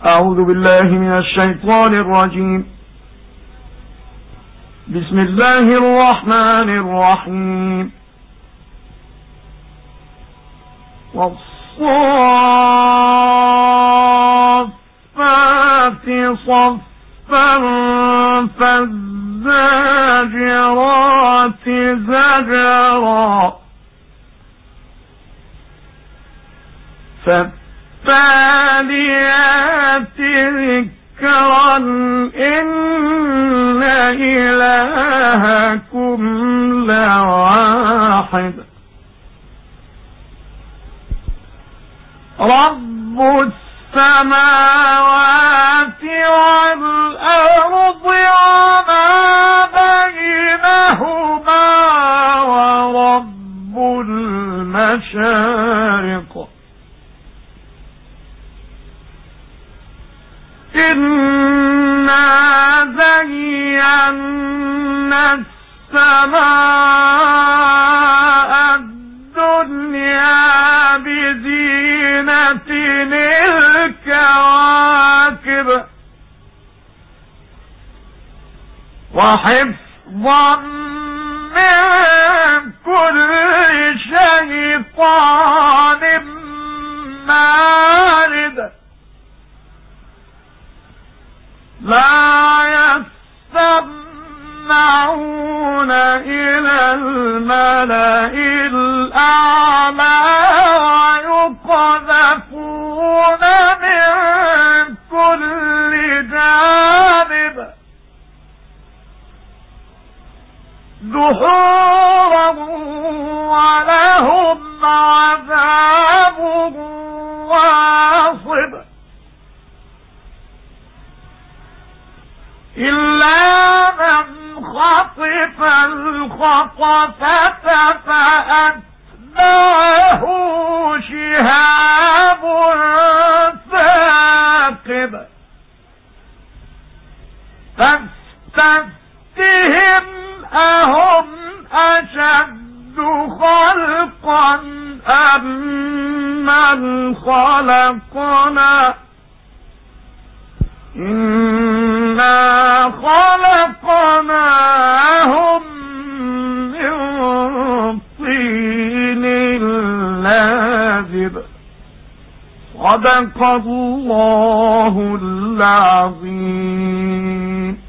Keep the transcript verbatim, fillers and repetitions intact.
أعوذ بالله من الشيطان الرجيم. بسم الله الرحمن الرحيم. والصافات صفا فالزاجرات زجرا فالتاليات ذكرا إن إلهكم لواحد رب السماوات والأرض وما بينهما ورب المشارق إنا زينا السماء الدنيا بزينة الكواكب وحفظا من كل شيطان مارد لا يستمعون إلى الملأ الأعلى ويقذفون من كل جانب دحورا ولهم عذاب واصب إلا من خطف الخطفة فأتبعه شهاب ثاقب فاستفتهم أهم أشد خلقا أم من خلقنا إنا خلقناهم من طين لازب صدق الله العظيم.